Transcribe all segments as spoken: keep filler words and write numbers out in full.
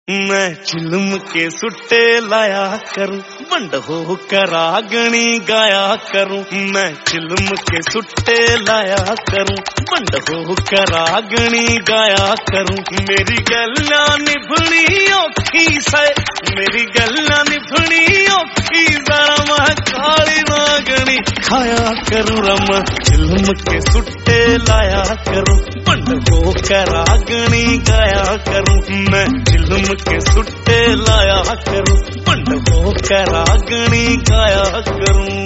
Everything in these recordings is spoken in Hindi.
मैं चिलम के सुट्टे लाया करूं, बंड हो करागणी गाया करूं। मैं चिलम के सुट्टे लाया करूं, बंड हो करागणी गाया करूं। मेरी गल्ला निभनी औखी से, मेरी गल्ला निभनी औखी, जरा मैं काली नागणी खाया करूं। रम चिलम के सुट्टे लाया करूं, बंड हो करागणी गाया करूं। मैं चिलम के सुट्टे लाया करूं, बंड हो करागणी गाया करूं।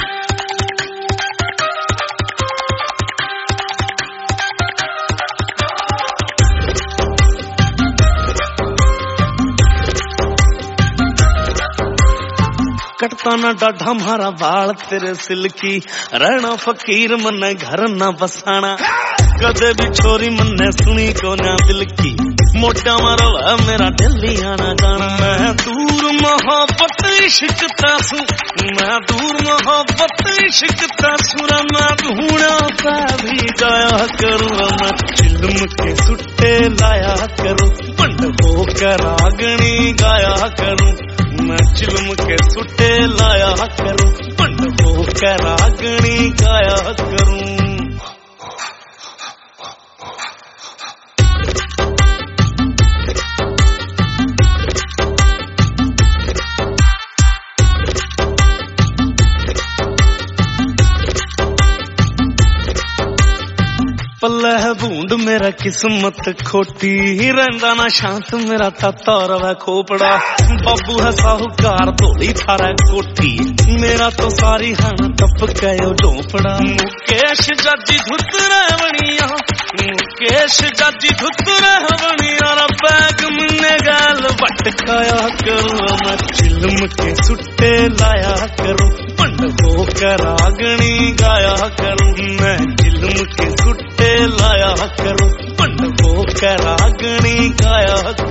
कटता ना डाढ़ा मारा बाल तेरे सिल्की, रहना फकीर मन्ने घर ना बसाना। कदे भी छोरी मन्ने सुनी को ना दिल की, मोटा मारा मेरा दिल्ली आना जाना। मैं दूर मोहब्बत इश्क तासू, मैं दूर मोहब्बत इश्क तासुरा। मैं ढूंढा पा भी जाया करूँ, मैं चिलम के सुट्टे लाया करूँ, बंड हो करागणी गाया करूँ। मैं चिलम के सुट्टे लाया करूं, बंड हो करागणी गाया करूं। पल्ले है बूंद मेरा किस्मत खोटी, रहंदा ना शांत मेरा ताता रवा खोपड़ा। बाबू है साहूकार धोली थारा कोठी, मेरा तो सारी हन टप गयो झोपड़ा। मुकेश जाजी धुत रहवनिया, मुकेश जाजी धुत रहवनिया। रा बैग मन्ने गाल भटकाया करूं, मैं चिलम के सुट्टे लाया करूं, बंड हो करागणी गाया करूं। मैं चिलम के सुट्टे लाया करूं, बंड हो करागणी गाया करूं।